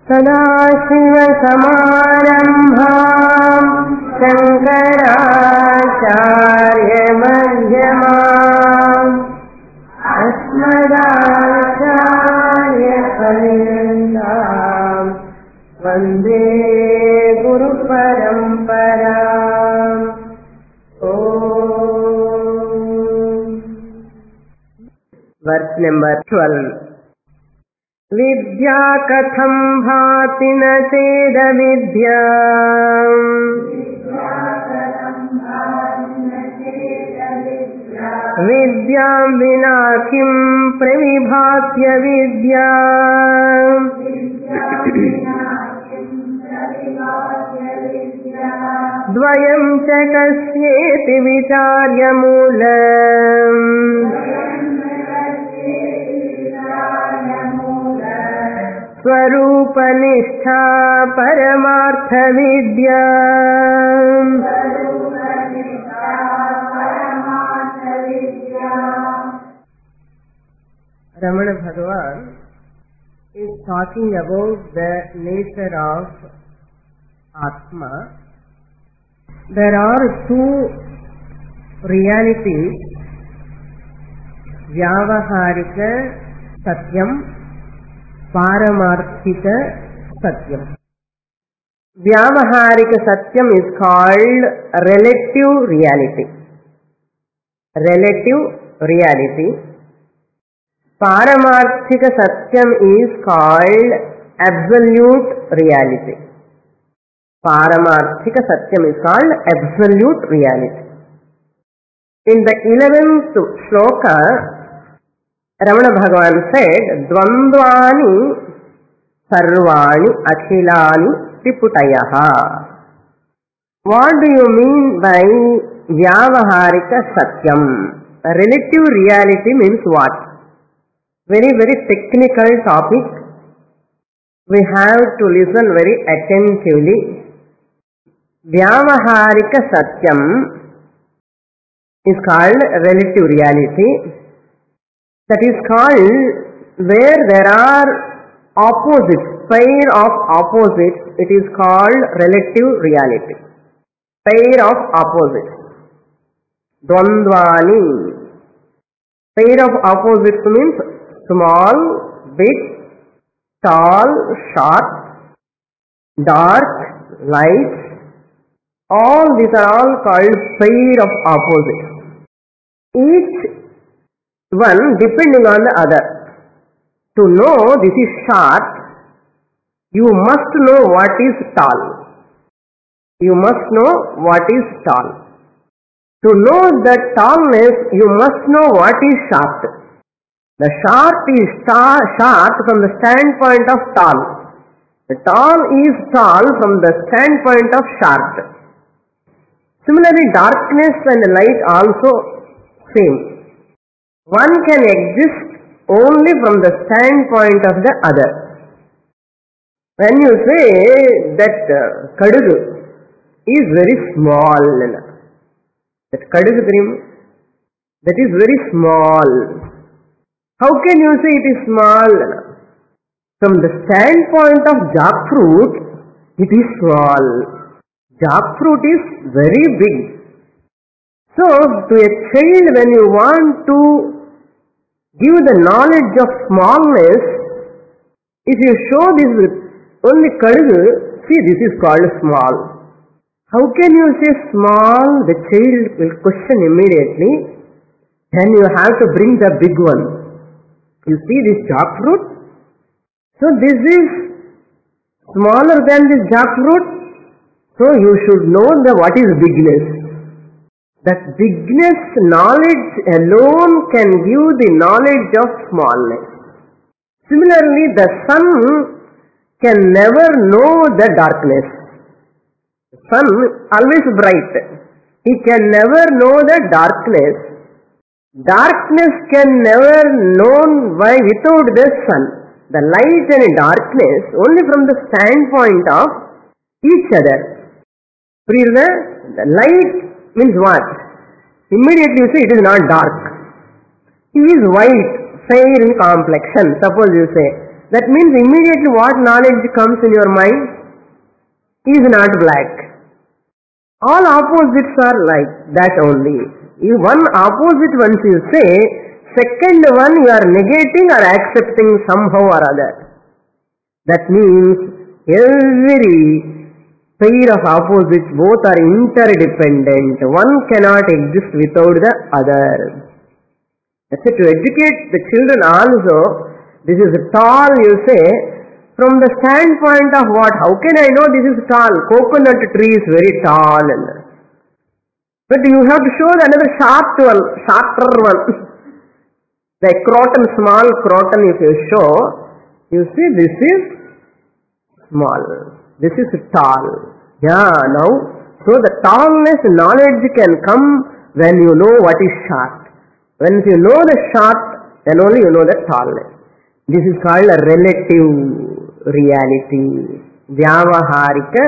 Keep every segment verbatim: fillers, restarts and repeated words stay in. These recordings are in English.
सदाशिवसमारम्भाम् शङ्कराचार्यमध्यमाम् अस्मदाचार्यपर्यन्ताम् वन्दे गुरुपरम्पराम्. Verse number twelve. विद्या कथं भाति न चेद विद्या विद्यां विना किं प्रविभात्य विद्या द्वयं च कस्येति विचार्य मूलम् स्वरूपनिष्ठा परमार्थ विद्या. Ramana Bhagavan is talking about the nature of Atma. There are two realities, Vyavaharika Satyam, Paramarthika Satyam. Vyavaharika Satyam is called relative reality. Relative reality. Paramarthika Satyam is called absolute reality. Paramarthika Satyam is called absolute reality. In the eleventh shloka, Ramana Bhagavan said, Dvandvani sarvani akhilani triputayaha. What do you mean by Vyavaharika Satyam? Relative reality means what? Very, very technical topic. We have to listen very attentively. Vyavaharika Satyam is called relative reality. That is called where there are opposites, pair of opposites, it is called relative reality. Pair of opposites. Dvandvani. Pair of opposites means small, big, tall, short, dark, light. All these are all called pair of opposites. Each one depending on the other. To know this is short, you must know what is tall. You must know what is tall. To know the tallness, you must know what is short. The short is short from the standpoint of tall. The tall is tall from the standpoint of short. Similarly, darkness and light also same. One can exist only from the standpoint of the other. When you say that uh, kadugu is very small, that kadugu, that is very small. How can you say it is small? From the standpoint of jackfruit, it is small. Jackfruit is very big. So, to a child, when you want to give the knowledge of smallness, if you show this with only kadugu, see, this is called small. How can you say small? The child will question immediately. Then you have to bring the big one. You see this jackfruit? So, this is smaller than this jackfruit. So, you should know the what is bigness. That bigness knowledge alone can give the knowledge of smallness. Similarly, the sun can never know the darkness. The sun always bright. He can never know the darkness. Darkness can never known by without the sun. The light and darkness only from the standpoint of each other. The light means what? Immediately you say it is not dark. He is white, fair in complexion. Suppose you say That means immediately what knowledge comes in your mind is not black. All opposites are like that only. If one opposite once you say, second one you are negating or accepting somehow or other. That means every pair of opposites both are interdependent. One cannot exist without the other. That's it. To educate the children also, this is tall, you say, from the standpoint of what? How can I know this is tall? Coconut tree is very tall. But you have to show another short one, shorter one. The croton, small croton if you show, you see this is small. This is tall. Yeah, now, so the tallness knowledge can come when you know what is short. When you know the short, then only you know the tallness. This is called a relative reality. Vyavaharika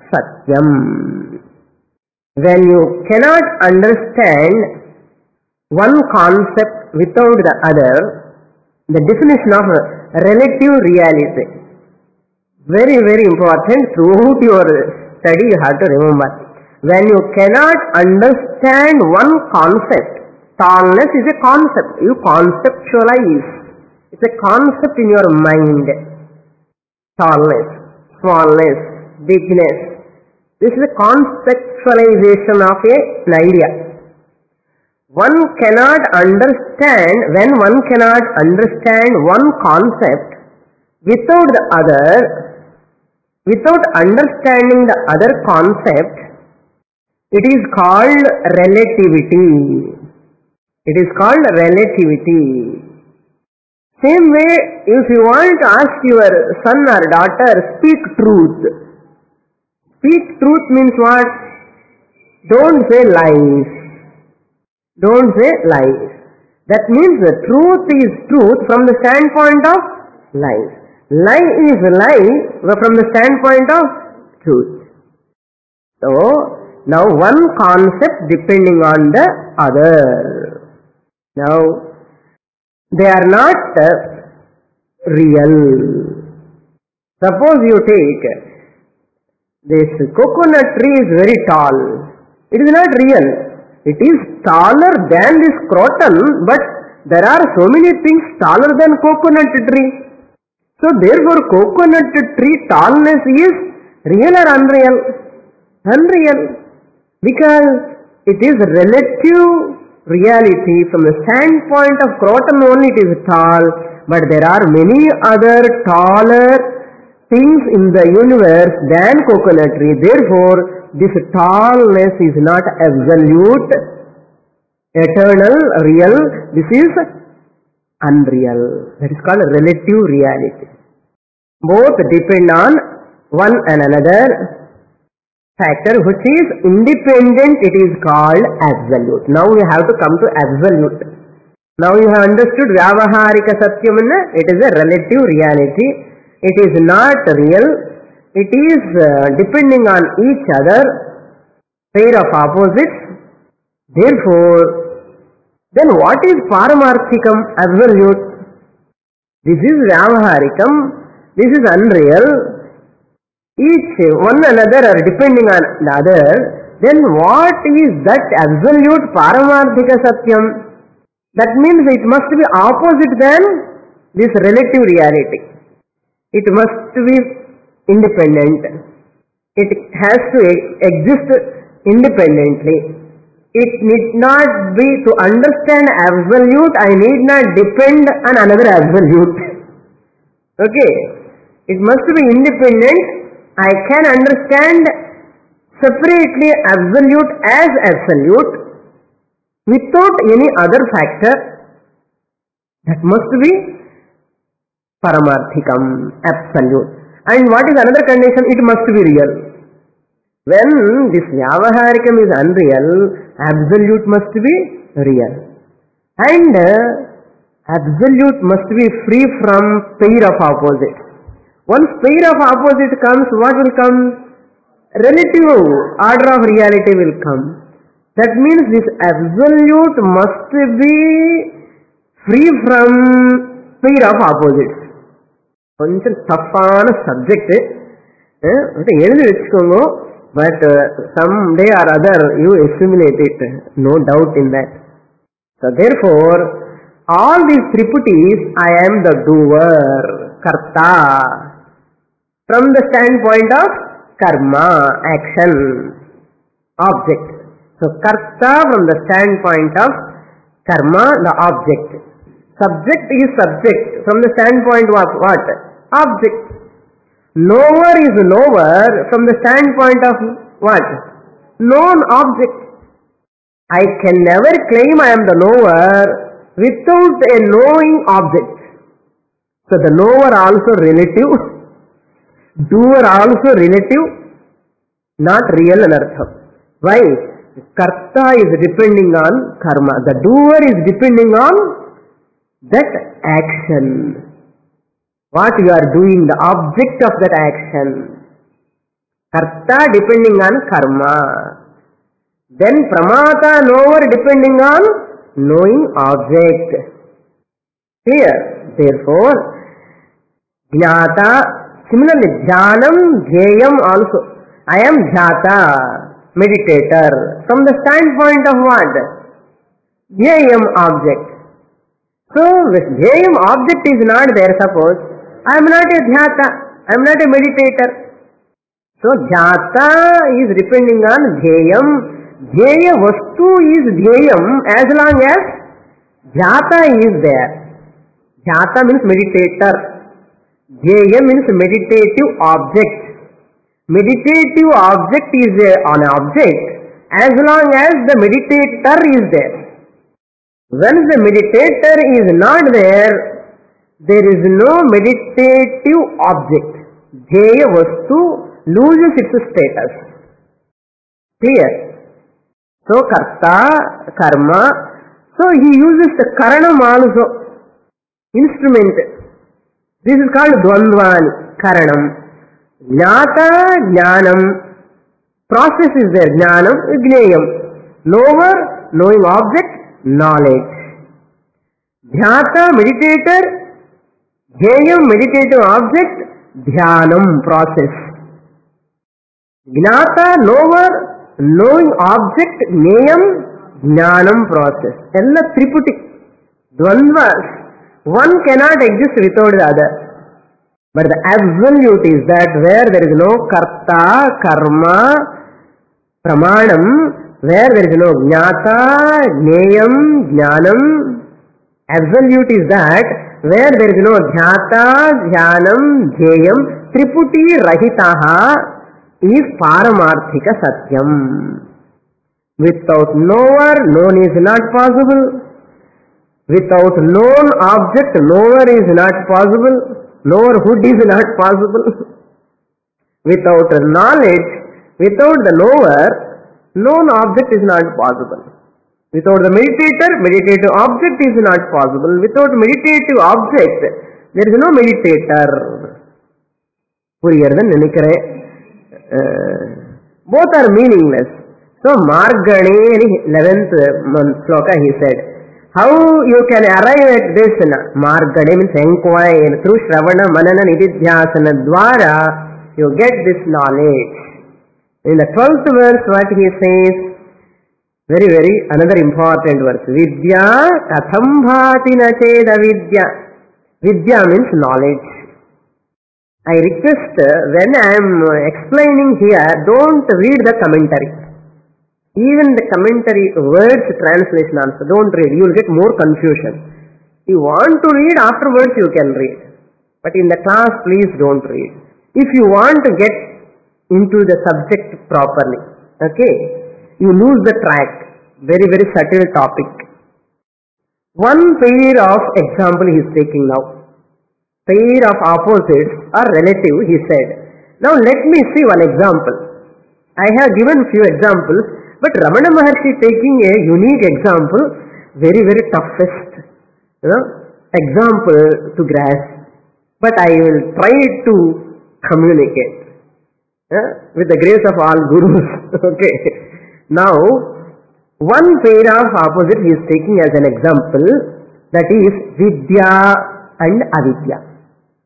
Satyam. When you cannot understand one concept without the other, the definition of relative reality. Very, very important. Throughout your study you have to remember. When you cannot understand one concept, tallness is a concept. You conceptualize. It's a concept in your mind. Tallness, smallness, bigness. This is a conceptualization of a, an idea. One cannot understand, when one cannot understand one concept without the other, without understanding the other concept, it is called relativity. It is called relativity. Same way, if you want to ask your son or daughter, speak truth. Speak truth means what? Don't say lies. Don't say lies. That means the truth is truth from the standpoint of lies. Lie is lie from the standpoint of truth. So, now one concept depending on the other. Now, they are not real. Suppose you take this coconut tree is very tall. It is not real. It is taller than this croton, but there are so many things taller than coconut tree. So therefore coconut tree tallness is real or unreal? Unreal. Because it is relative reality. From the standpoint of croton only it is tall, but there are many other taller things in the universe than coconut tree. Therefore, this tallness is not absolute, eternal, real. This is unreal. That is called relative reality. Both depend on one and another. Factor which is independent, it is called absolute. Now we have to come to absolute. Now you have understood Vyavaharika Satyam, it is a relative reality. It is not real. It is uh, depending on each other, pair of opposites. Therefore, then what is Paramarthikam, absolute? This is Vyavaharikam, this is unreal. Each one another are depending on the other. Then what is that absolute Paramarthika Satyam? That means it must be opposite than this relative reality. It must be independent. It has to exist independently. It need not be, to understand absolute, I need not depend on another absolute. Okay. It must be independent. I can understand separately absolute as absolute without any other factor. That must be Paramarthikam, absolute. And what is another condition? It must be real. When this Vyavaharikam is unreal, absolute must be real. And uh, absolute must be free from pair of opposites. Once pair of opposite comes, what will come? Relative order of reality will come. That means this absolute must be free from pair of opposites. కొంచెం టఫాన subject అంటే எழுதி வச்சுக்கோங்க. But uh, someday or other you assimilate it, no doubt in that. So therefore, all these triputis, I am the doer, karta, from the standpoint of karma, action, object. So karta from the standpoint of karma, the object. Subject is subject from the standpoint of what? Object. Knower is knower from the standpoint of what? Known object. I can never claim I am the knower without a knowing object. So the knower also relative, doer also relative, not real anartham. Why? Karta is depending on karma. The doer is depending on that action. What you are doing, the object of that action. Karta depending on karma. Then pramata, knower, depending on knowing object. Clear? Therefore, jnata, similarly, jnanam, jnayam also. I am jnata, meditator. From the standpoint of what? Jnayam, object. So, if jnayam object is not there, suppose, I am not a jnata, I am not a meditator. So, jnata is depending on jnayam. Jnaya vastu is jnayam as long as jnata is there. Jnata means meditator. Jnaya means meditative object. Meditative object is a, an object as long as the meditator is there. When the meditator is not there, there is no meditative object. Jnaya vastu loses its status. Clear? So, karta, karma. So, he uses the karanam also. Instrument. This is called dvandvani, karanam. Jnata, jnanam. Process is there. Jnanam, jnayam. Knower, knowing object, knowledge. Jnata, meditator. Jnayam, meditative object. Dhyanam, process. Jnata, knower, knowing object, jnayam, jnanam, process. Ella triputi, dvandvas. One cannot exist without the other. But the absolute is that where there is no karta, karma, pramanam, where there is no jnata, jnayam, jnanam, absolute is that where there is no jnata, jnanam, jnayam, triputi rahitaha is paramarthika satyam. Without knower, known is not possible. Without known object, knower is not possible. Knowerhood is not possible. Without knowledge, without the knower, known object is not possible. Without the meditator, meditative object is not possible. Without meditative object, there is no meditator. புரியறதுன்னு நினைக்கிறேன். Both are meaningless. So, Margane, eleventh sloka, he said, how you can arrive at this? Margane means inquire. Through Shravana, Manana, Nididhyasana, Dwara, you get this knowledge. In the twelfth verse, what he says, very, very, another important verse. Vidya katham bhati na cheda vidya. Vidya means knowledge. I request, when I am explaining here, don't read the commentary. Even the commentary words translation also, don't read. You will get more confusion. You want to read, afterwards you can read. But in the class, please don't read. If you want to get into the subject properly, okay, you lose the track. Very, very subtle topic. One pair of example he is taking now. Pair of opposites are relative, he said. Now let me see one example. I have given few examples, but Ramana Maharshi taking a unique example, very, very toughest, you know, example to grasp. But I will try to communicate uh, with the grace of all gurus. Okay. Now, one pair of opposite he is taking as an example, that is Vidya and Avidya.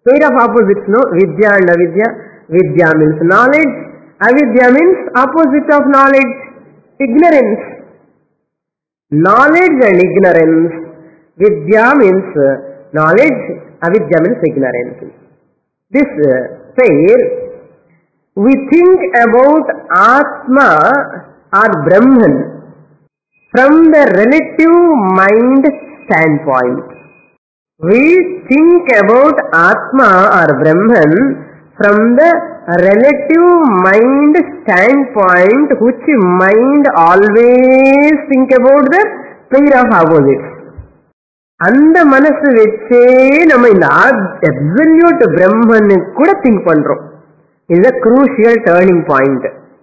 Pair of opposites, no? Vidya and avidya. Vidya means knowledge. Avidya means opposite of knowledge. Ignorance. Knowledge and ignorance. Vidya means knowledge. Avidya means ignorance. This pair, we think about Atma or Brahman from the relative mind standpoint. We think about Atma or Brahman from the relative mind standpoint, which mind always think about the pair of opposites. அந்த மனசு வச்சே நம்ம இந்த absolute பிரம்மன் கூட think பண்றோம். Is a crucial turning point.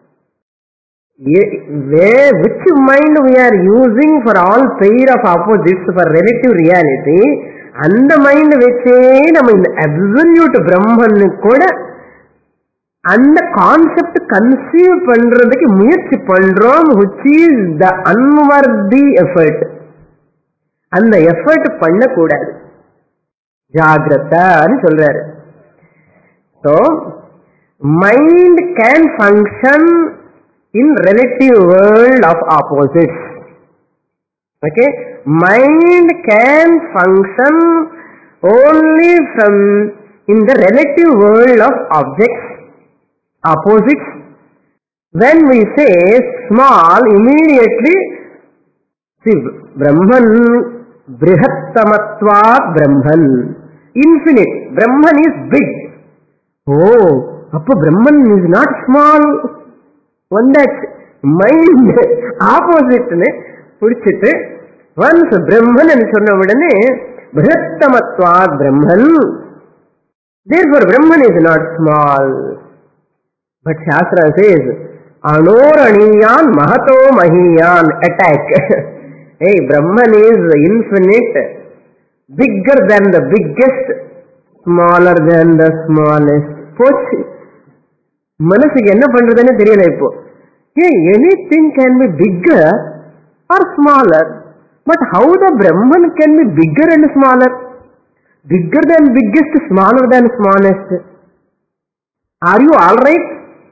Where, which mind we are using for all pair of opposites for relative reality, அந்த mind வச்சே நம்ம இந்த அப்சல்யூட் பிரம்மன் கூட அந்த கான்செப்ட் கன்சீவ் பண்றதுக்கு முயற்சி பண்றோம். which is the unworthy effort. அந்த எஃபர்ட் பண்ணக்கூடாது, ஜாகிரதான்னு சொல்றாரு. So mind can function in relative world of opposites. Okay, mind can function only from in the relative world of objects opposites. when we say small, immediately see Brahman brihattamatvat Brahman, infinite. Brahman is big. Oh, appo Brahman is not small. One that mind opposite ne pudichittu once Brahman nu sonna udane brihattamatvat Brahman, therefore Brahman is not small. But Shastra says anoraniyan mahato mahiyan, attack. Hey, Brahman is infinite, bigger than the biggest, smaller than the smallest. போச்சு, மனசுக்கு என்ன பண்றதுன்னு தெரியல இப்போ. Hey, anything can be bigger or smaller, but how the Brahman can be bigger and smaller? Bigger than biggest, smaller than smallest. Are you all right?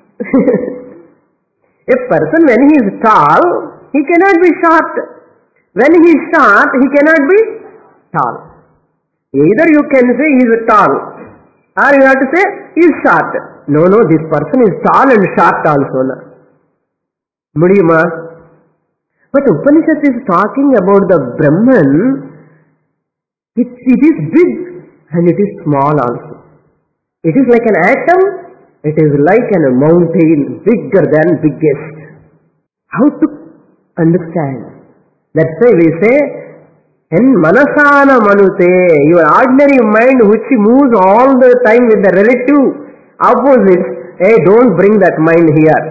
A person, when he is tall, he cannot be short. When he is short, he cannot be tall. Either you can say he is tall, or you have to say he is short. No, no, this person is tall and short also. Mudiyuma. But Upanishad is talking about the Brahman. It, it is big and it is small also. It is like an atom. It is like a mountain, bigger than biggest. How to understand? That's why we say, en manasana manute, your ordinary mind which moves all the time with the relative opposites, hey, don't bring that mind here.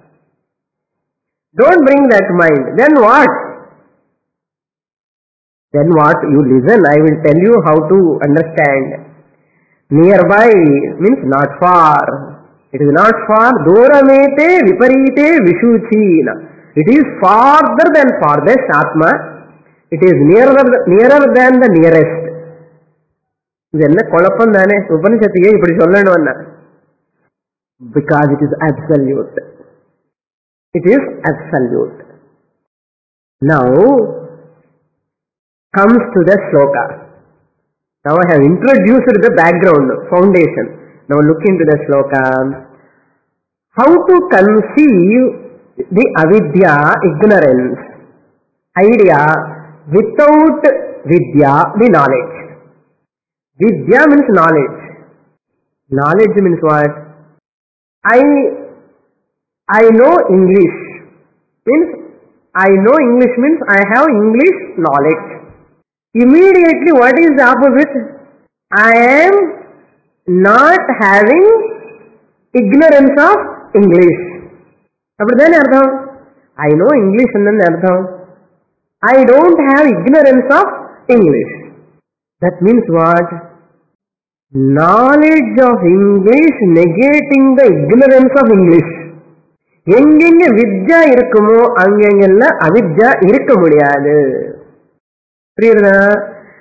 Don't bring that mind. Then what? Then what? You listen, I will tell you how to understand. Nearby means not far. It is not far. Doramete viparite vishuchina. It is farther than farthest Atma. It is nearer nearer than the nearest. இது என்ன குழப்பம் தானே? உபனிஷத்துக்கே இப்படி சொல்லணும். Because it is absolute. It is absolute. Now comes to the sloka. Now I have introduced the background, foundation. Now look into the sloka. How to conceive the avidya, ignorance, idea without vidya, the knowledge. Vidya means knowledge. Knowledge means what? I I know English. Means I know English means I have English knowledge. Immediately what is the opposite? I am not having ignorance of English. அப்படிதானே அர்த்தம்? I know English என்னன்னு அர்த்தம்? I don't have ignorance of English. That means what? Knowledge of English negating the ignorance of English. எங்கெங்க வித்யா இருக்குமோ அங்கெங்கெல்லாம் அவித்யா இருக்க முடியாது. புரியுதா?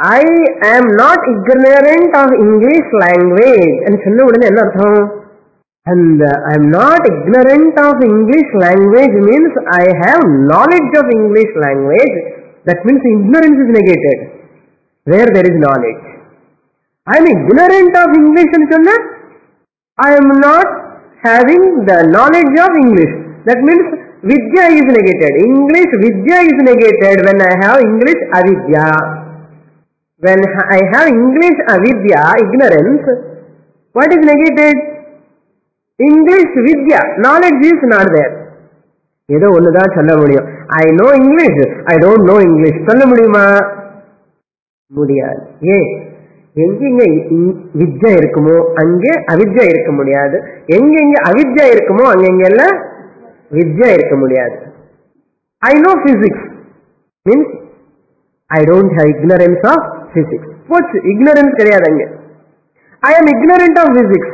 I am not ignorant of English language. And சொன்ன உடனே என்ன அர்த்தம்? And uh, I am not ignorant of English language means I have knowledge of English language. That means ignorance is negated where there is knowledge. I am ignorant of English and சொன்ன I am not having the knowledge of English. That means vidya is negated. English vidya is negated when I have English avidya. When I have English avidya, ignorance, what is negated? English vidya, knowledge is not there. ஏதோ ஒண்ணுதான் சொல்ல முடியும். I know English, I don't know English. சொல்ல முடியுமா? முடியாது. ஏன்? எங்கெங்க வித்யா இருக்குமோ அங்கே அவித்யா இருக்க முடியாது. எங்கெங்க அவித்யா இருக்குமோ அங்கெங்கெல்லாம் வித்யா இருக்க முடியாது. I know physics means I don't have ignorance of physics. What's ignorance கிடையாது அங்க. I am ignorant of physics.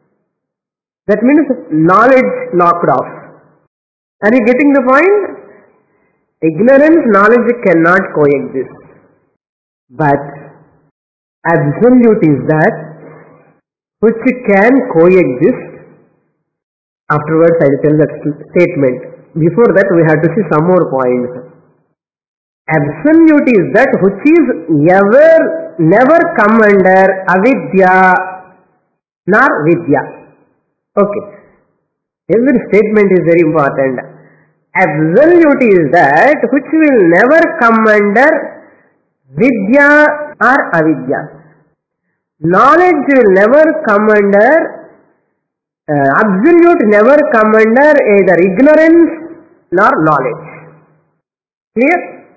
That means knowledge knocked off. Are you getting the point? Ignorance, knowledge cannot coexist. But absolute is that which can coexist. Afterwards I will tell that statement. Before that we have to see some more points. Absolute is that which is ever, never come under avidya nor vidya. Okay. Every statement is very important. Absolute is that which will never come under vidya or avidya. Knowledge will never come under, uh, absolute never come under either ignorance nor knowledge. Clear?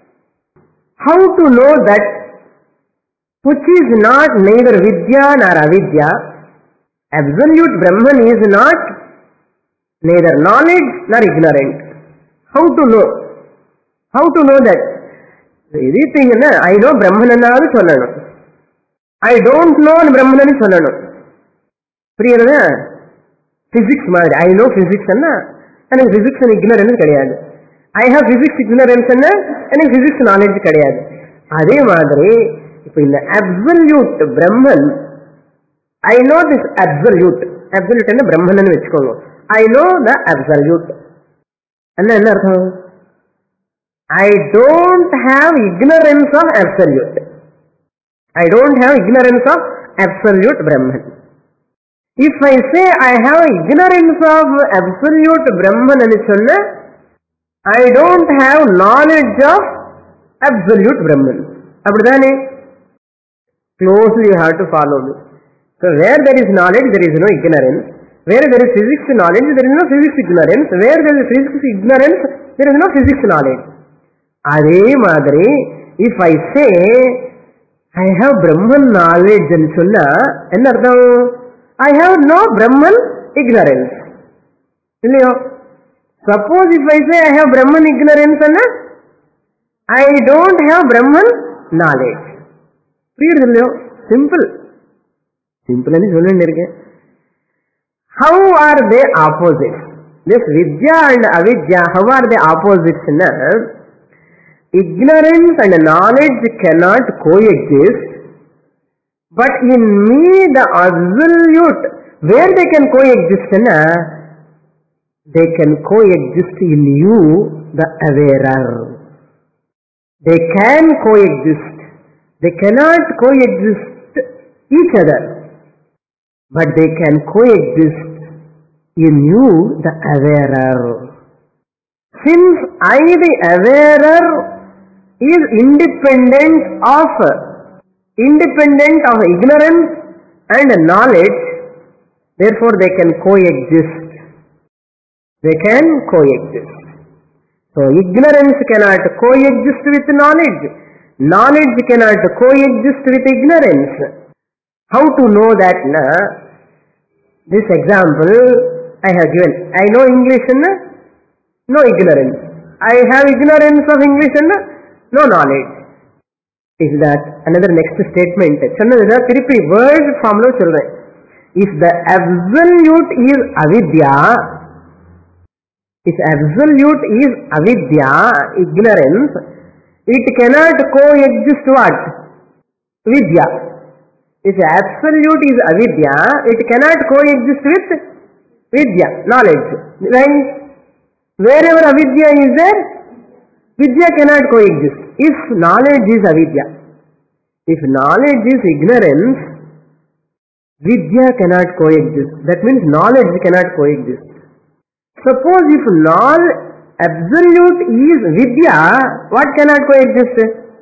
How to know that which is not neither vidya nor avidya? Absolute Brahman is not neither knowledge nor ignorant. How to know? How to know that? Everything I know Brahman anu sollanum. I don't know Brahman anu sollanum. Priyana physics maadi. I know physics anna and physics and ignorance kadiyadu. I have physics ignorance anna and physics knowledge kadiyadu. Adhe maadhiri ipo in absolute Brahman I know this absolute. Absolute enna Brahman anu vechukonga. I know the absolute. And then I don't have ignorance of absolute. I don't have ignorance of absolute Brahman. If I say I have ignorance of absolute Brahman ani sonna, I don't have knowledge of absolute Brahman. Appadidane? Closely you have to follow me. So where there is knowledge, there is no ignorance. Where there is physics knowledge, there is no physics ignorance. Where there is physics ignorance, there is no physics knowledge. Adhe madri, if I say I have Brahman knowledge and sonna, enna artham? I have no Brahman ignorance. Suppose if I say I have Brahman ignorance, enna, I don't have Brahman knowledge. Simple. Simple ani sollandirken. How are they opposites? This vidya and avidya, how are they opposites? Na? Ignorance and knowledge cannot coexist, but in me the absolute, where they can coexist? Na? They can coexist in you, the awarer. They can coexist. They cannot coexist each other. But they can coexist in you, the awarer. Since I, the awarer, is independent of independent of ignorance and knowledge, therefore they can coexist. They can coexist. So ignorance cannot coexist with knowledge. Knowledge cannot coexist with ignorance. How to know that? Na? This example I have given. I know English and no ignorance. I have ignorance of English and no knowledge. Is that another next statement? Tiripi word form lo children. If the absolute is avidya, if absolute is avidya, ignorance, it cannot coexist what? vidya. If absolute is avidya, it cannot coexist with vidya, knowledge. Right? Wherever avidya is there, vidya cannot coexist. If knowledge is avidya, if knowledge is ignorance, vidya cannot coexist. That means knowledge cannot coexist. Suppose if knowledge absolute is vidya, what cannot coexist?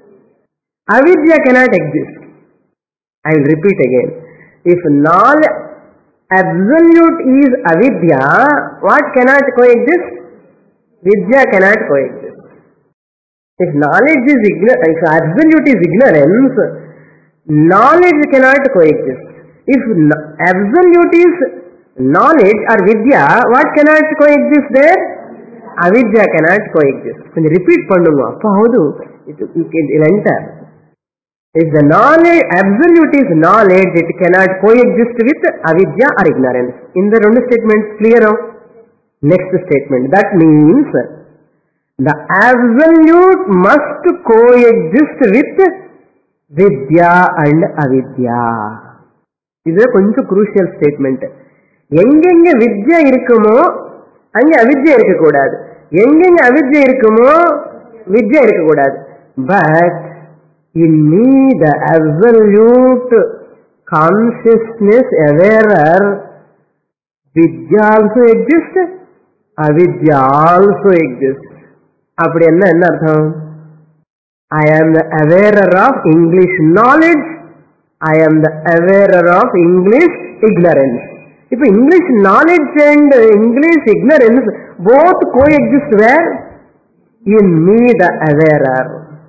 Avidya cannot exist. I will repeat again. If knowledge absolute is avidya, what cannot coexist? Vidya cannot coexist. If knowledge is ignorance, if absolute is ignorance, knowledge cannot coexist. If absolute is knowledge or vidya, what cannot coexist there? Avidya cannot coexist. When you repeat pannunga, appa haudu, it will enter. If the knowledge, absolute is knowledge, it cannot coexist with avidya or ignorance. In the two statements, clear now? Next statement. That means the absolute must coexist with vidya and avidya. This is a கொஞ்சம் crucial statement. எங்கெங்க வித்யா இருக்குமோ அங்க அவித்யா இருக்க கூடாது. எங்கெங்க அவித்யா இருக்குமோ வித்யா இருக்க கூடாது. But in me the absolute consciousness awarer, vidya also exists, avidya also exists. அப்படி என்ன என்ன அர்த்தம்? I am the awarer of English knowledge, I am the awarer of English ignorance. If English knowledge and English ignorance both coexist where? In me the awarer.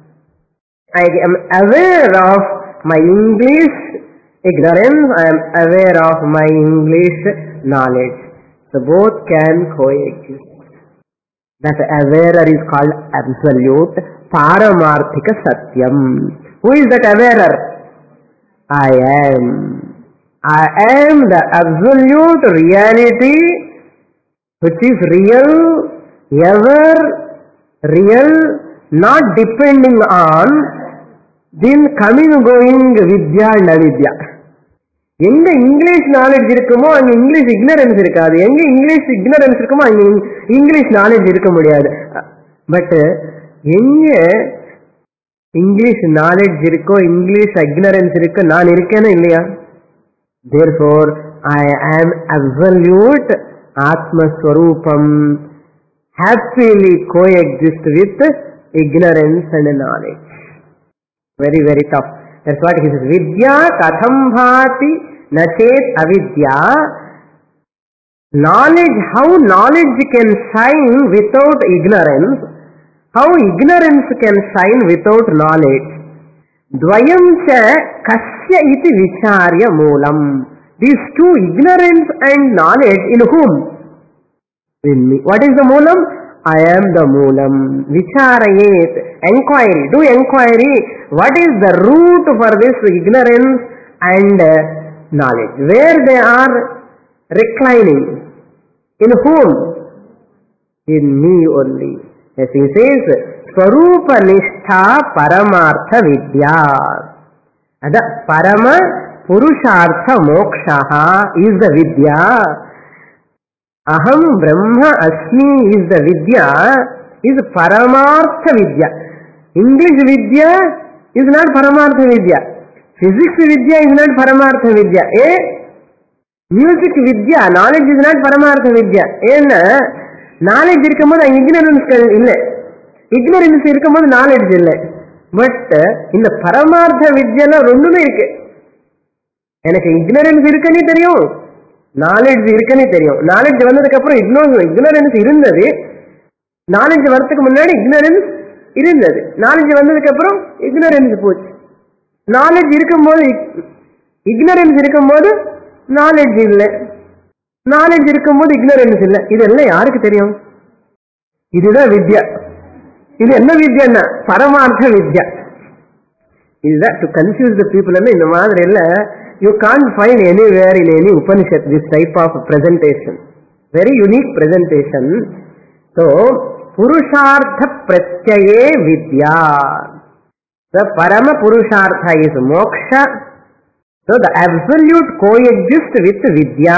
I am aware of my English ignorance, I am aware of my English knowledge. So both can coexist. That awarer is called absolute paramarthika satyam. Who is that awarer? I am. I am the absolute reality which is real, ever real, not depending on then coming going vidya and avidya. எங்க English knowledge இருக்குமோ அங்க English ignorance இருக்காது. எங்க English ignorance இருக்குமோ அங்க English knowledge இருக்க முடியாது. But எங்க இங்கிலீஷ் நாலேஜ் இருக்கோ இங்கிலீஷ் இக்னரன்ஸ் இருக்கு, நான் இருக்கேனா இல்லையா? Therefore I am absolute Atma Swarupam, happily coexist with ignorance and knowledge. Very very tough. That's what he says. Vidya katham bhati nachet avidya. Knowledge, how knowledge can shine without ignorance, how ignorance can shine without knowledge. Dvayam cha kasya iti vicharya moolam. These two, ignorance and knowledge, in whom? In me. What is the moolam? I am the moolam. Vicharayet. Enquiry. Do enquiry. What is the root for this ignorance and uh, knowledge? Where they are reclining? In whom? In me only. As he says, Swarupa Nishtha Paramartha Vidya. Ada Parama Purushartha Mokshaha is the Vidya. Aham Brahma Asmi is the Vidya, is Paramartha Vidya. English Vidya is not Paramartha Vidya. Physics Vidya is not Paramartha Vidya. Eh? Music Vidya, knowledge is not Paramartha Vidya. Ena knowledge irkumbodhu ignorance illa. Ignorance irkumbodhu knowledge illa. But in the Paramartha Vidya la rendume irukku. எனக்கு ignorance இருக்குன்னு தெரியும், knowledge இருக்குன்னு தெரியும். knowledge வந்ததுக்கு அப்புறம் ignorance இருந்தது. knowledge வரதுக்கு முன்னாடி ignorance இருந்தது. knowledge வந்ததுக்கு அப்புறம் ignorance போச்சு. knowledge இருக்கும்போது ignorance இருக்கும்போது knowledge இல்லை. knowledge இருக்கும்போது ignorance இல்லை. இதெல்லாம் யாருக்கு தெரியும்? இதுதான் வித்யா. இது என்ன வித்யான்னா பரமார்த்த வித்யா. இதுதான் to confuse the people. இந்த மாதிரி இல்ல, you can't find anywhere in any Upanishad this type of presentation. Very unique presentation. So Purushartha Pratyaye Vidya. The Parama Purushartha is moksha. So the absolute coexist with Vidya.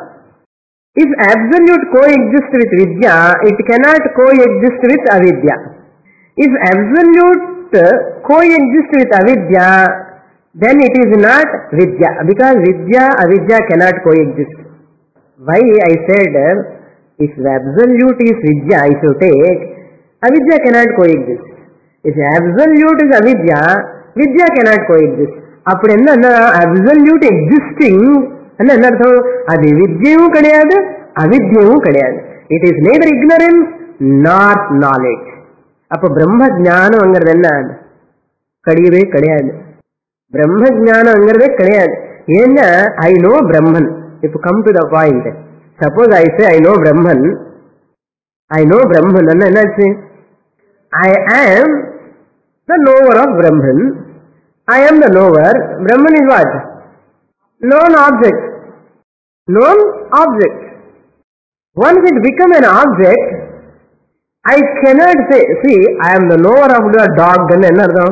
If absolute coexist with Vidya, it cannot coexist with Avidya. If absolute coexist with Avidya, then it is not Vidya, because Vidya, Avidya cannot coexist. Why I said, if the absolute is Vidya, if you take, Avidya cannot coexist. If absolute is Avidya, Vidya cannot coexist. அப்படி என்ன absolute existing என்ன அர்த்தம்? அது வித்யவும் கிடையாது, அவித்யவும் கிடையாது. It is neither ignorance nor knowledge. அப்ப பிரம்ம ஞானம்ங்கிறது என்ன? கிடையவே கிடையாது. பிரம்ம ஞானம்ங்கிறதே கிடையாது. ஏன்னா ஐ நோ பிரம்மன். இப்போ come to the point. Suppose I say I know Brahman, I know Brahman என்னாச்சு? I am the knower of Brahman. I am the knower. Brahman is what? known object. known object. Once it become an object, I cannot say, see, I am the knower of the dog. Then enna artham?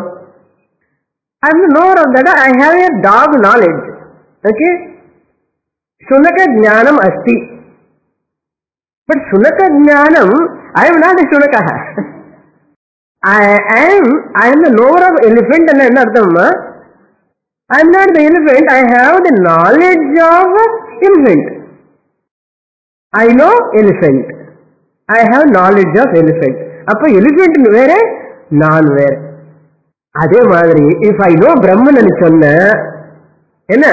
I am the knower of that. I have a dog knowledge. Okay? Shunaka jnanam asti. But Shunaka jnanam, I am not a Shunaka. I am, I am the knower of elephant. And enna artham? I am not the elephant. I have the knowledge of elephant. I know elephant. I have knowledge of elephant. அப்ப elephant வேற, நான் வேற. அதே மாதிரி if I know Brahman ன்னு சொன்ன என்ன?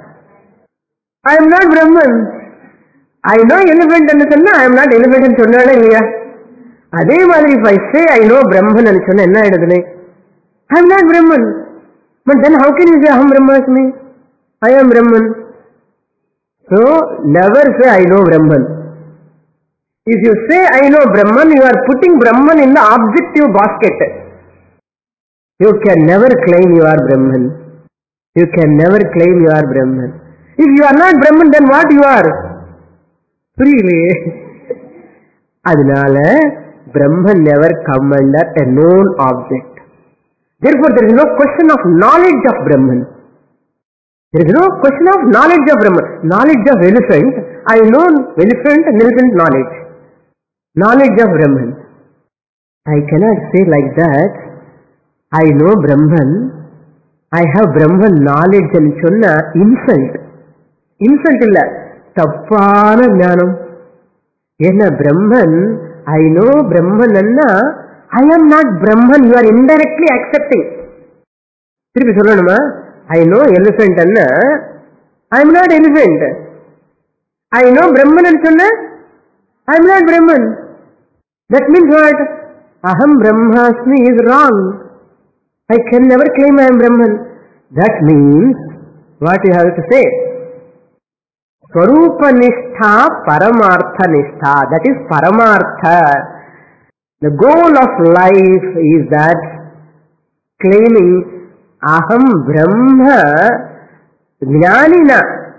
I am not Brahman. I know elephant ன்னு சொன்ன I am not elephant ன்னு சொன்னானே இல்லையா? அதே மாதிரி if I say I know Brahman ன்னு சொன்ன என்ன ஆயிடுதுன்னு? I am not Brahman. But then how can you say Aham Brahmasmi? I am Brahman. So never say I know Brahman. If you say I know Brahman, you are putting Brahman in the objective basket. You can never claim you are Brahman. You can never claim you are Brahman. If you are not Brahman, then what you are? Freely. Adinala, Brahman never come under a known object. Therefore, there is no question of knowledge of Brahman. There is no question of knowledge of Brahman. Knowledge of elephant, I know elephant and elephant knowledge. Knowledge of Brahman. I cannot say like that. I know Brahman. I have Brahman knowledge and sonna insult. Insult illa. Tappana jnanam. Yenna Brahman, I know Brahman anna, I am not Brahman. You are indirectly accepting. Thirupi sollanuma. I know elephant anna, I am not elephant. I know Brahman and sonna, I am not Brahman. That means what? Aham Brahmasmi is wrong. I can never claim I am Brahman. That means what you have to say? Swarupa Nishtha, Paramartha Nishtha. That is Paramartha. The goal of life is that claiming Aham Brahma Jnanina.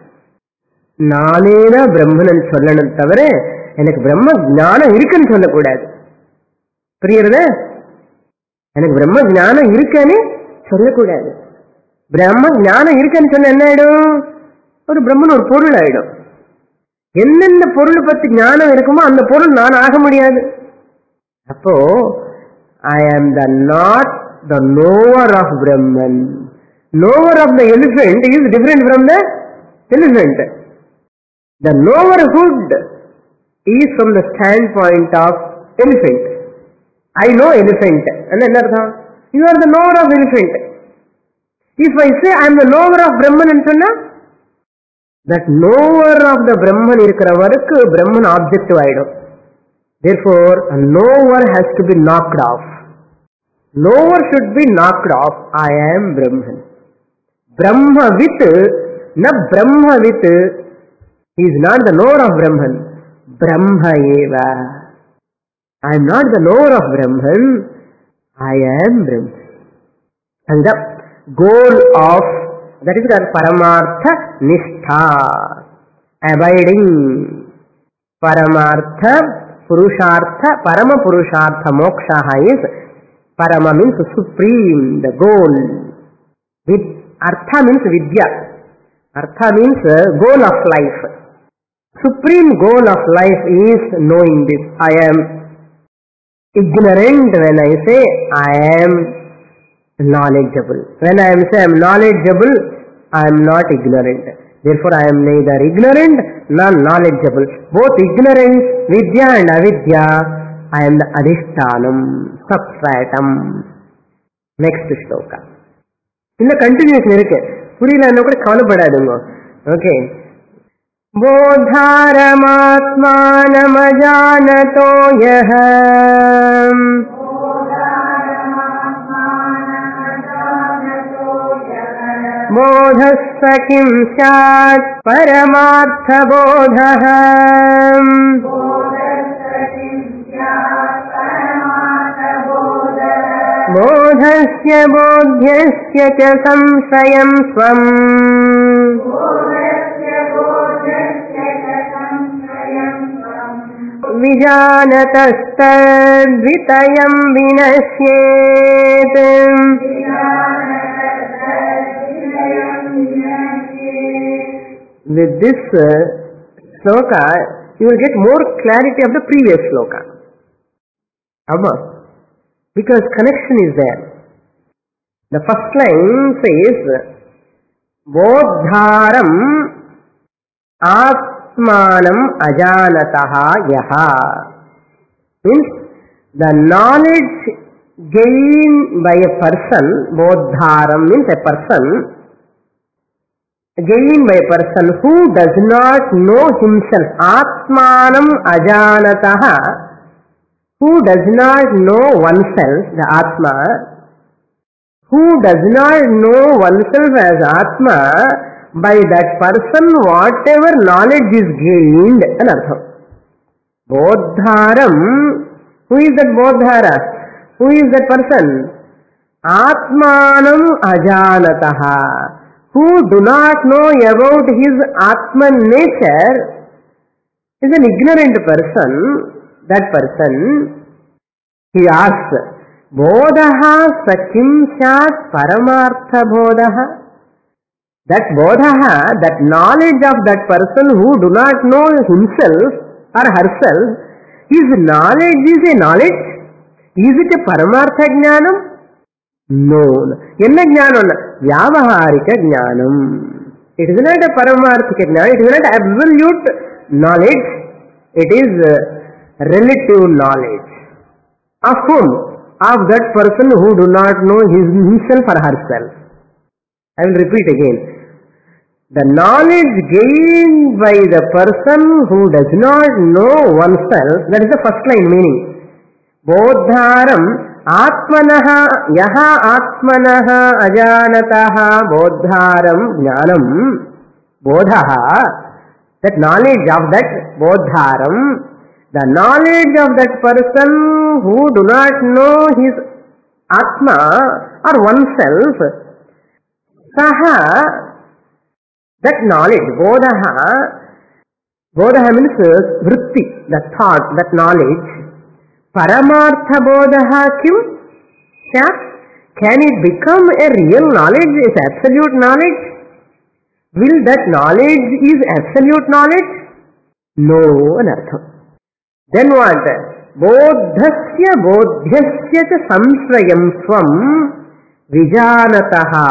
நானேனா பிரம்மன் சொல்லணும் தவிர எனக்கு பிரம்ம ஞானம் இருக்குன்னு சொல்லக்கூடாது. புரியுறத? எனக்கு பிரம்ம ஞானம் இருக்குன்னு சொல்லக்கூடாது. பிரம்ம ஞானம் இருக்குன்னு சொன்ன என்ன ஆயிடும்? ஒரு பிரம்மன் ஒரு பொருள் ஆயிடும். என்னென்ன பொருள் பத்தி ஞானம் இருக்குமோ அந்த பொருள் நான் ஆக முடியாது. அப்போ I am the not the knower of Brahman. Knower of the elephant is different from the elephant. The knowerhood is from the standpoint of elephant. I know elephant. And another, you are the knower of elephant. If I say I am the knower of Brahman and Sanna, that knower of the Brahman irukra varukku Brahman objective aidum. Therefore, a knower has to be knocked off. Knower should be knocked off. I am Brahman. Brahma with, na Brahma with, he is not the knower of Brahman. Brahma eva. I am not the knower of Brahman. I am Brahman. And the goal of, that is called Paramartha Nishtha. Abiding. Paramartha Purushartha, Parama Purushartha Moksha is Parama means supreme, the goal. Vid, Artha means Vidya. Artha means uh, goal of life. Supreme goal of life is knowing this. I am ignorant when I say I am knowledgeable. When I am say I am knowledgeable, I am not ignorant. Therefore I am neither ignorant nor knowledgeable. Both ignorance, Vidya and Avidya, I am the Adhishtanam, substratum. Next shloka. In the continuation irukku. Purila enna kuda kavalapadaadunga. Okay. Bodharamatmanamajanato yaham bodhassa kim syat paramartha bodhaham bodhasya bodhyasya cha samsayam swam vijanatastadvitayam vinasyet. With this uh, sloka, you will get more clarity of the previous sloka. Amma. Because connection is there. The first line says, Bodharam Atmanam Ajanataha Yaha. Means, the knowledge gained by a person, Bodharam means a person, gained by a person who does not know himself. Atmanam Ajanataha, who does not know oneself, the Atma, who does not know oneself as Atma, by that person whatever knowledge is gained, an artham. Bodharam, who is that Bodhara? Who is that person? Atmanam Ajanataha, who do not know about his Atman nature, is an ignorant person. That person, he asks, Bodhaha sakim syat paramartha bodhaha. That bodhaha, that knowledge of that person who do not know himself or herself, his knowledge is a knowledge? Is it a paramartha jnanam? No. Enna jnanam? Vyavaharika jnanam. It is not a paramarthika jnanam, it is not absolute knowledge, it is uh, relative knowledge. Of whom? Of that person who do not know his, himself or herself. I will repeat again. The knowledge gained by the person who does not know oneself, that is the first line meaning. Bodharam Atmanaha Yaha Atmanaha Ajanataha Bodharam Jnanam Bodhaha, that knowledge of that Bodharam, the knowledge of that person who do not know his Atma or oneself, Saha, that knowledge, Bodhaha, Bodhaha means vritti, the thought, that knowledge. Paramartha Bodhaha kim? Syat? Can it become a real knowledge, is absolute knowledge? Will that knowledge is absolute knowledge? No, anartham. Then what? Bodhasya bodhyasya cha samsrayam swam vijanataha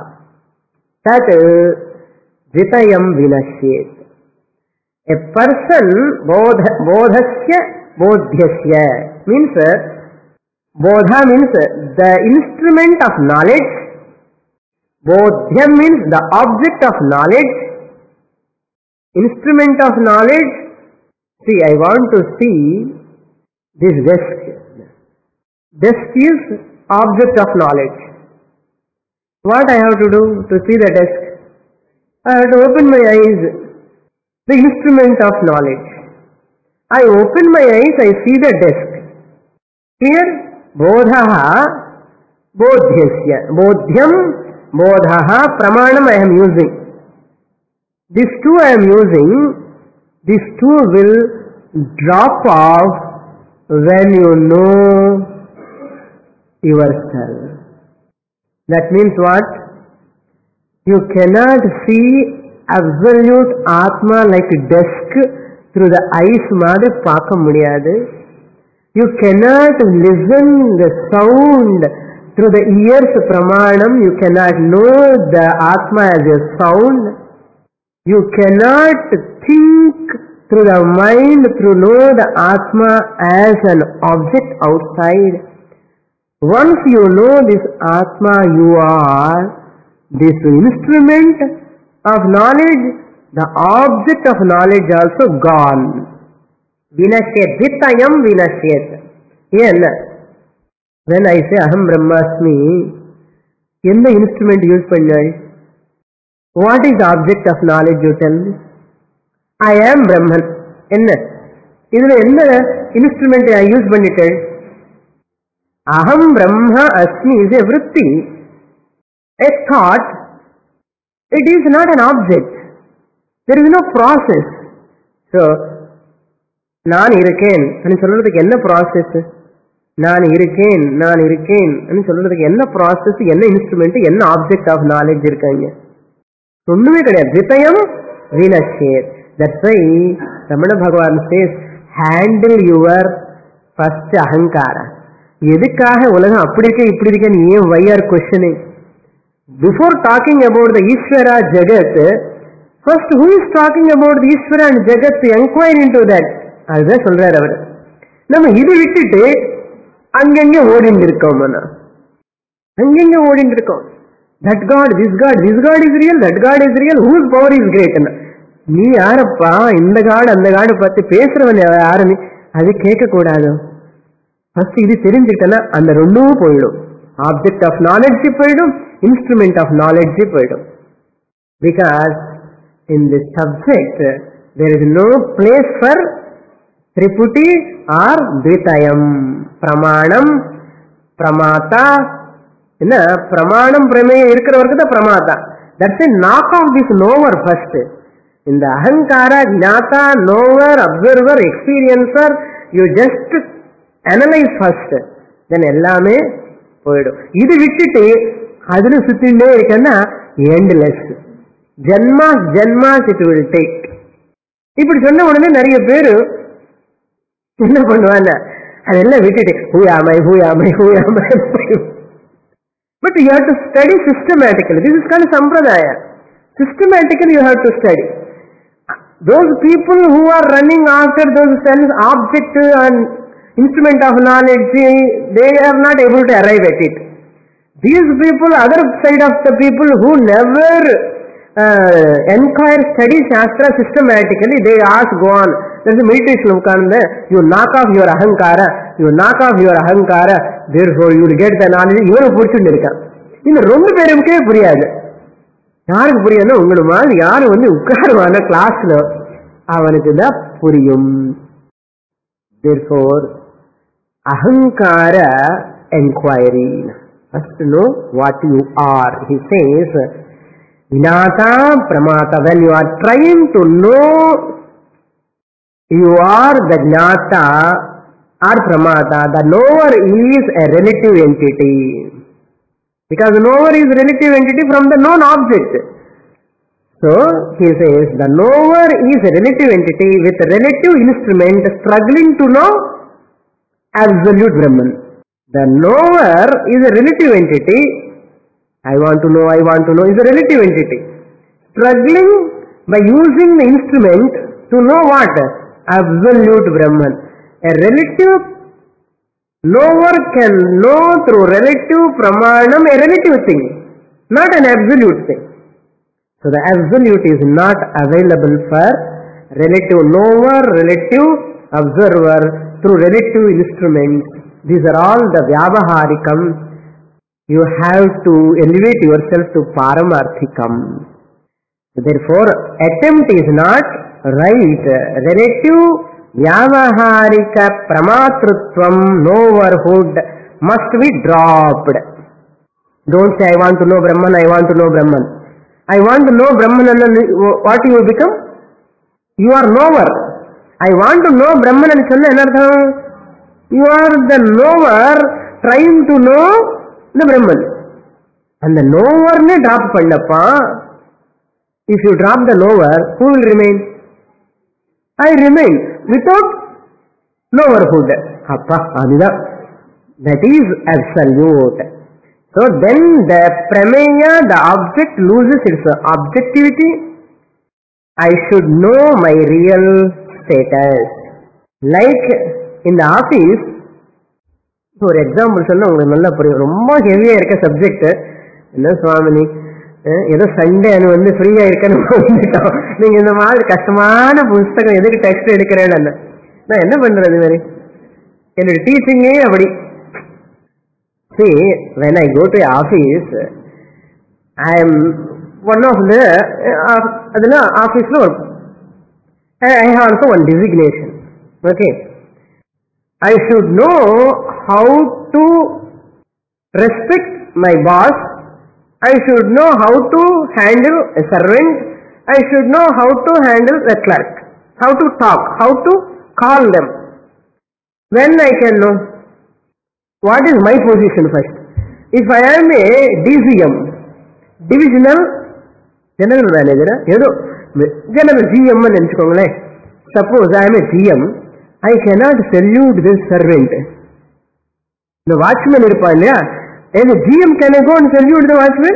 tat vitayam vinashyet. A person, bodha, bodhasya bodhyasya means, bodha means the instrument of knowledge, bodhyam means the object of knowledge, instrument of knowledge. See, I want to see this desk. Desk is object of knowledge. What I have to do to see the desk? I have to open my eyes, the instrument of knowledge. I open my eyes, I see the desk. Here, bodhaha, bodhyasya. Bodhyam, bodhaha, pramanam I am using. These two I am using. These two will drop off when you know yourself. That means what? You cannot see absolute Atma like a desk through the eyes maadu paaka mudiyadu. You cannot listen the sound through the ears pramanam. You cannot know the Atma as a sound. You cannot think through the mind through know the Atma as an object outside. Once you know this Atma, you are this instrument of knowledge, the object of knowledge also gone. Vinashyet, Vitayam Vinashyet. Yenna? When I say Aham Brahmasmi, in the instrument use pannai. What is the object of knowledge you tell me? I am Brahman. Enna? Idhula enna instrument I use pannittai? Aham Brahma Asmi is a vritti, a thought. It is not an object. There is no process. So, நான் இருக்கேன் అని சொல்றதுக்கு என்ன process? நான் இருக்கேன் நான் இருக்கேன் అని சொல்றதுக்கு என்ன ப்ராசஸ், என்ன இன்ஸ்ட்ருமெண்ட், என்ன ஆப்ஜெக்ட் ஆஃப் நாலேஜ் இருக்காங்க? ஒண்ணுமே கிடையாது. விதயம் வினஷ்யேத். That's why Ramana Bhagavan says handle your first அகங்காரா. எதுக்காக உலகம் அப்படி இருக்க இப்படி இருக்க நீ ஏன் why are questioning? Before talking about the Ishvara Jagat, first who is talking about the Ishvara and Jagat, inquire into that. அதுதான் சொல்றாரு அவர். நம்ம இது விட்டுட்டு அங்கங்க ஓடிட்டு இருக்கோம். அங்கங்க ஓடிட்டு இருக்கோம். That god, this god, this god is real, that god is real, whose power is great. நீ யாரப்பா இந்த காடு அந்த காடு பார்த்து பேசுறவன் யாரு? நீ அது கேட்க கூடாது. ஃபர்ஸ்ட் இது தெரிஞ்சுக்கிட்டனா அந்த ரெண்டும் போயிடும். ஆப்ஜெக்ட் ஆஃப் நாலேஜ் போயிடும், instrument of knowledge போயிடும். Because in this subject there is no place for triputi or dvitayam. Pramanam, pramata, என்ன பிரமாணம் பிரமேயம் இருக்கிறவருக்கு தான் பிரமாதா. That's a knock off this knower first. In the ahankara, jnata, knower, observer, experiencer, you just analyze first. Then எல்லாமே போயிடும். இது விட்டுட்டு அதுல சுத்திண்டே இருக்கன்னா எண்ட்லெஸ். ஜென்மா ஜென்மாஸ் இட் வில் டேக். இப்படி சொன்ன உடனே நிறைய பேரு என்ன பண்ணுவாங்க, அதெல்லாம் விட்டுட்டு ஹூயாமை ஹூயாமை ஹூயாமை. But you have to study systematically. This is called சம்பிரதாய. Systematically you have to study. Those people who are running after those self object and instrument of knowledge, they are not able to arrive at it. These people, other side of the people who never uh, inquire, study Shastra systematically, they ask, go on. There is a meditation of Kanda. You knock off your ahankara, you knock off your ahankara, therefore you will get the knowledge. You will put it in. இந்த ரெண்டு பேருக்கே புரியாது. யாருக்கு புரியாதுன்னா உங்களுக்கு மாதிரி யாரு வந்து உட்காருவான கிளாஸ்ல அவனுக்கு தான் புரியும். Therefore, ahankara inquiry. First know what you are. He says, Vinata Pramata. When you are trying to know you are the Jnata or Pramata, the knower is a relative entity. Because the knower is a relative entity from the known object. So, he says, the knower is a relative entity with a relative instrument struggling to know absolute Brahman. The knower is a relative entity. I want to know, I want to know is a relative entity. Struggling by using the instrument to know what? Absolute Brahman. A relative knower can know through relative pramanam a relative thing, not an absolute thing. So the absolute is not available for relative knower, relative observer through relative instruments. These are all the vyavaharikam. You have to elevate yourself to paramarthikam. Therefore, attempt is not right. Relative vyavaharika pramatrutvam, knowerhood must be dropped. Don't say, I want to know Brahman, I want to know Brahman. I want to know Brahman, and what you will become? You are knower. I want to know Brahman and Sanna. You are the knower trying to know the Brahman. And the knower ne drop pannappa. If you drop the knower, who will remain? I remain without knowerhood. Appa, adida. That is absolute. So then the prameya, the object loses its objectivity. I should know my real status. Like in the office, for example, சொன்னா உங்களுக்கு நல்லா புரியும். ரொம்ப ஹெவியா இருக்க subject என்ன சுவாமினி ஏதோ Sunday அது வந்து ஃப்ரீயா இருக்கன்னு வந்துட்டோம். நீங்க இந்த மாதிரி கஷ்டமான புஸ்தகம் எதுக்கு டெக்ஸ்ட் எடுக்கிறேன்னு நான் என்ன பண்றது மாதிரி என்னோட டீச்சிங்கே அப்படி. See, when I go to office, I am one of the adala office lo I have also one designation. Okay, I should know how to respect my boss. I should know how to handle a servant. I should know how to handle the clerk, how to talk, how to call them. When I can know? What is my position first? If I am a D C M, divisional general manager, ஏதோ general G M ன்னு நினைச்சுக்கோங்களேன். Suppose I am a G M, I cannot salute this servant. The watchman இருப்பான் இல்லையா, as a G M can I go and salute the watchman?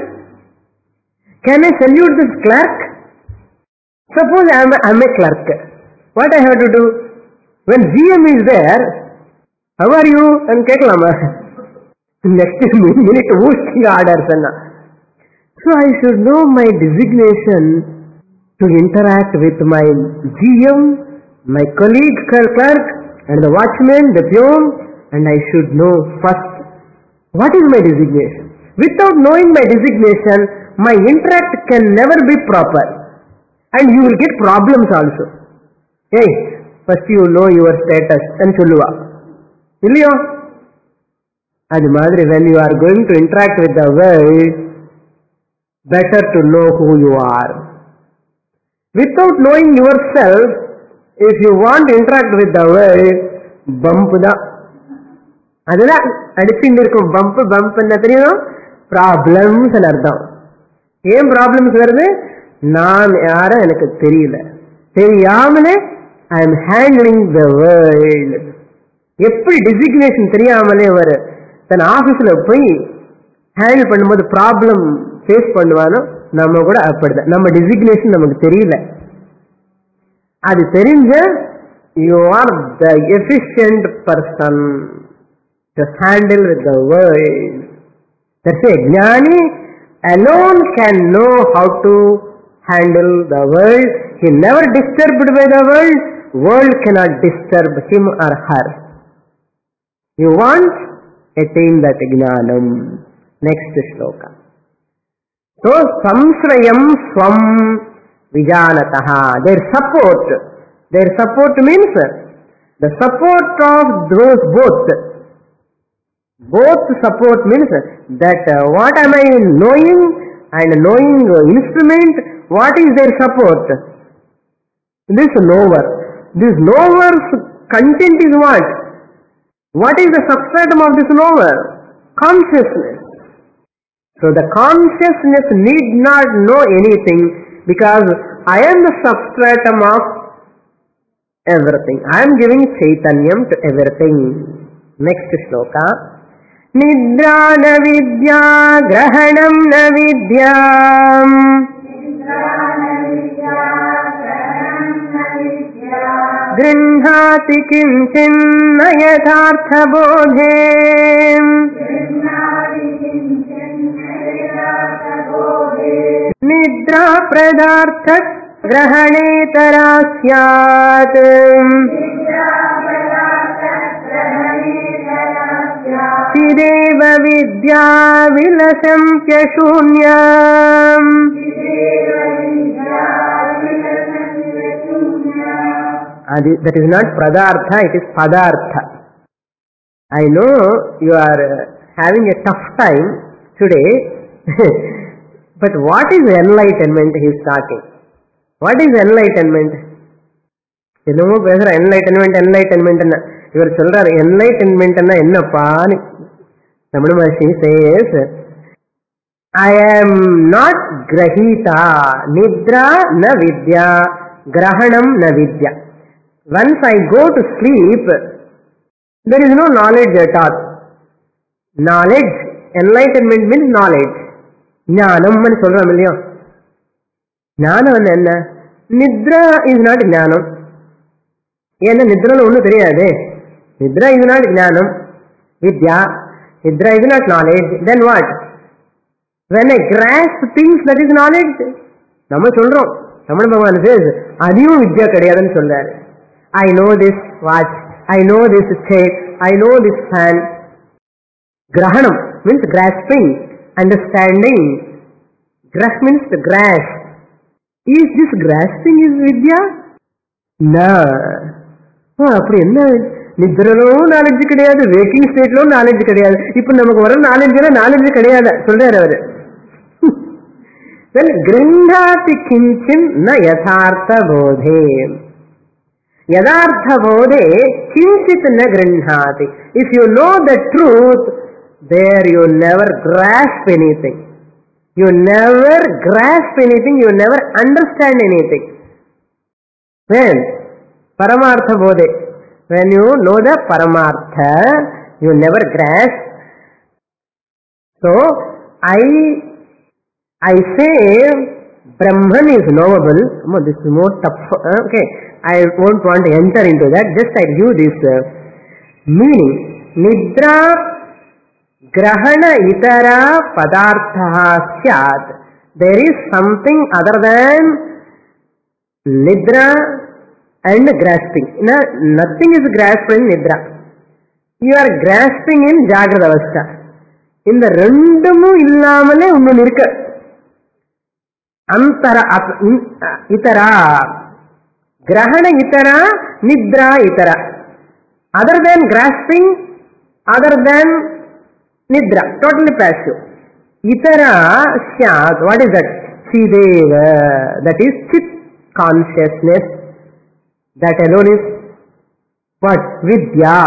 Can I salute this clerk? Suppose I am a, I am a clerk. What I have to do? When G M is there, how are you? And kekalama. Next minute whoosting orders. So I should know my designation to interact with my G M, my colleague, clerk, and the watchman, the peon, and I should know first what is my designation. Without knowing my designation, my interact can never be proper, and you will get problems also. Hey, first you know your status and solluva. Illiyo? Adi madri, when you are going to interact with the world, better to know who you are. Without knowing yourself, if you want to interact with the world, bump da. Adala adichindu irukum bump bump enna theriyum? Problems nu artham. Em problems varudhu? Naan yaara enakku theriyala. Theriyamale I am handling the world. எப்படி designation தெரியாமலே வர தன் ஆபீஸ்ல போய் handle பண்ணும்போது problem face பண்ணுவானோ நம்ம கூட அப்படிதான். நம்ம டெசிக்னேஷன் நமக்கு தெரியல. அது தெரிஞ்ச you are the efficient person to handle with the world. That's a ஞானி alone can know how to handle the world. He never disturbed by the world. World cannot disturb him or her. You want? Attain that jnanam. Next shloka. So, samsrayam swam vijanataha. Their support. Their support means the support of those both. Both support means that uh, what am I knowing and knowing uh, instrument, what is their support? This knower. This knower's content is what? What is the substratum of this knower? Consciousness. So the consciousness need not know anything because I am the substratum of everything. I am giving chaitanyam to everything. Next shloka. Nidra na vidya grahanam na vidyam. गृह्णाति किंचिन्न यथार्थ बोधे निद्रा प्रदार्थ ग्रहणेतरा स्यात् चिदेव विद्या विलसन्त्य शून्यम्. That is not pradartha, it is padartha. I know you are having a tough time today, but what is enlightenment he is talking? What is enlightenment? என்னமோ பேசுற enlightenment enlightenment இவர் சொல்றாரு enlightenment enna paan. Ramana Maharshi says, I am not grahita, nidra na vidya, grahanam na vidya. Once I go to sleep, there is no knowledge at all. Knowledge, enlightenment means knowledge. Jnanam mani solram illaya. Jnanam enna? Nidra is not jnanam. Yenna nidra lo onnu theriyade. Nidra is not jnanam. Vidya. Nidra is not knowledge. Then what? When I grasp things, that is knowledge. Nama solrom. Ramana Bhagavan says, Adiyu vidya kadiyadanu solraru. I know this watch. I know this chair. I know this fan. Grahanam means grasping, understanding. Grasp means to grasp. Is this grasping is vidya? No. அப்படி என்ன நித்ரலோ knowledge கிடையாது, waking ஸ்டேட்லோ knowledge கிடையாது. இப்ப நமக்கு வர knowledge knowledge கிடையாது சொல்றாரு அவரு. கிருண்டாதி கிஞ்சின் ந யதார்த்த போதே. யதார்த்த போதே கிஞ்சித் ந கிருண்டாதி. If you know the truth, there you never grasp anything. You never grasp anything, you never understand anything. When? Paramartha bodhe. When you know the Paramartha, you never grasp. So, I I say Brahman is knowable. Oh, this is more tough. Okay, I won't want to enter into that. Just I give this uh, meaning. Nidra grahana itara padartha syat. There is something other than nidra and grasping. No, nothing is grasped in nidra. You are grasping in jagrada avastha. In the rendumu illamale unnu irukku. Antara itara. Grahana itara, nidra itara. Other than grasping, other than nidra, totally passive. Itara syat, what is that? Chideva, that is chit consciousness. That alone is what? Vidya.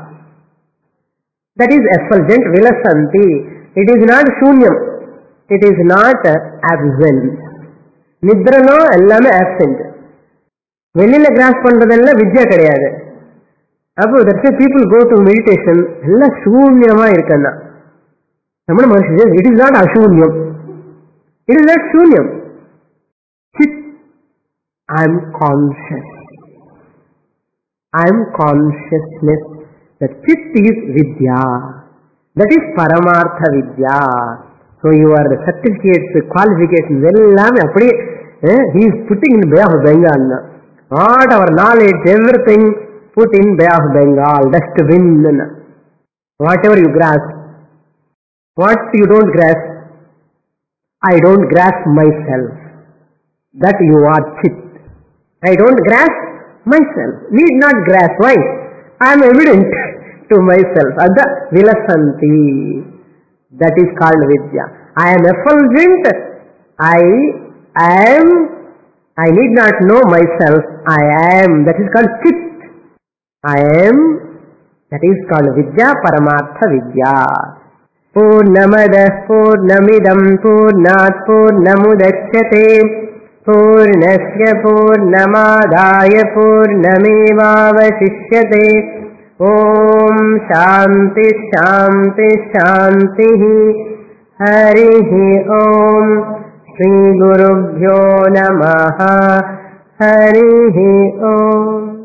That is effulgent, vilasanti. It is not shunyam. It is not absent. Nidrano ellame absent. வெளியில cross பண்றதெல்லாம் வித்யா கிடையாது. அப்போ that's why people go to meditation, எல்லாம் சூன்யமா இருக்குன்னா. Ramana Maharshi says, it is not ashunyam. It is not shunyam. Chit, I am conscious. I am consciousness. That chit is vidya. That is paramartha vidya. So your certificates, qualifications, ellame appadi he is putting in Bay of Bengal. Not our knowledge, everything put in Bay of Bengal, dustbin. Whatever you grasp. What you don't grasp? I don't grasp myself. That you are chit. I don't grasp myself. Need not grasp. Why? I am evident to myself. Adha vilasanti. That is called vidya. I am effulgent. I am. I need not know myself. I am. That is called chit. I am. That is called vidya, paramartha vidya. Purnamadah purnamidam purnat purnamudachyate purnasya purnamadaya purnamevavasishyate. Om Shanti Shanti Shanti. Harihi Om. Shri Gurubhyo Namaha. Harihi Om.